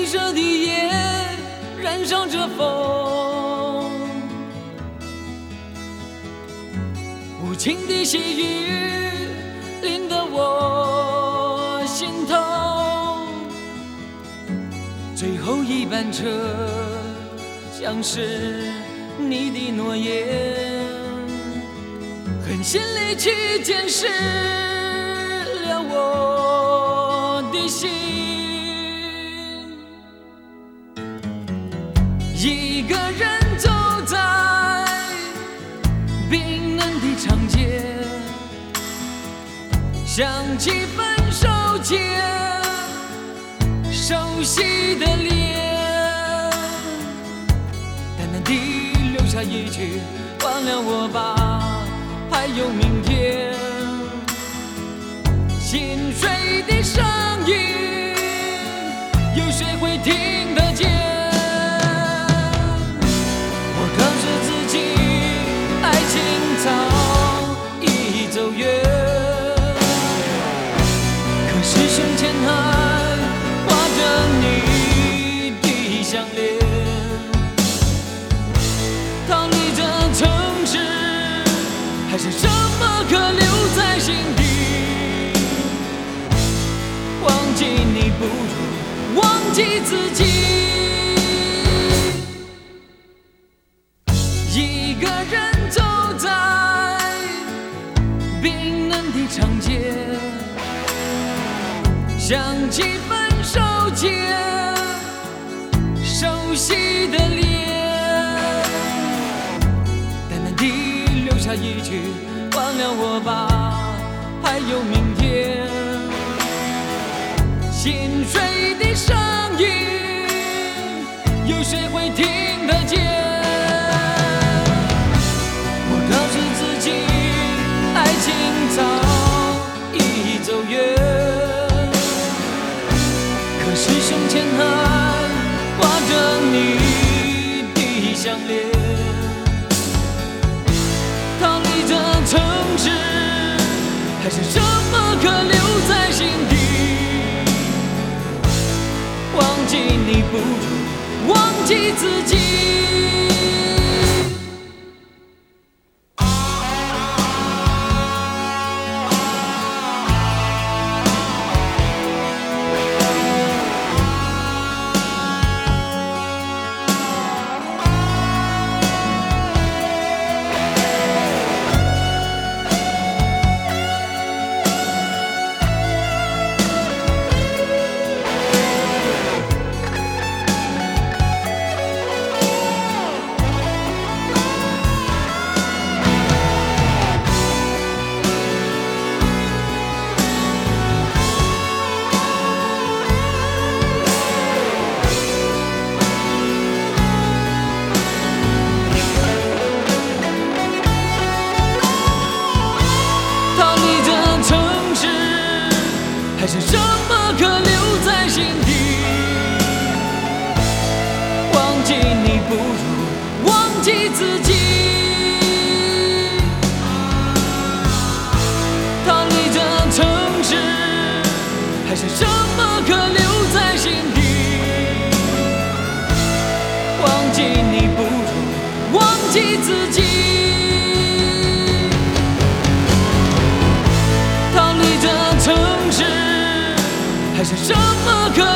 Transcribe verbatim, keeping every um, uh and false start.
色的夜燃烧着风，无情的细雨淋得我心痛，最后一班车像是你的诺言，狠心离去监视了我的心。一个人走在冰冷的长街，想起分手前熟悉的脸，淡淡地留下一句忘了我吧，还有明天。心碎的声音有谁会听得见？我告诉自己爱情早已走远，可是胸前还挂着你的项链。逃离这城市，还是什么可留在心底？忘记你不如忘记自己。一个人走在冰冷的长街，想起分手前熟悉的脸，淡淡地留下一句忘了我吧，还有明天。心碎的声音有谁会听得见？我告诉自己爱情早已走远，可是胸前还挂着你的项链。逃离这城市，还是什么可留在心底？忘记你不如忘记自己。还是什么可留在心底？忘记你不如忘记自己。逃离这城市，还是什么可留在心底？忘记你不如忘记自己。逃离这城市，还是什么可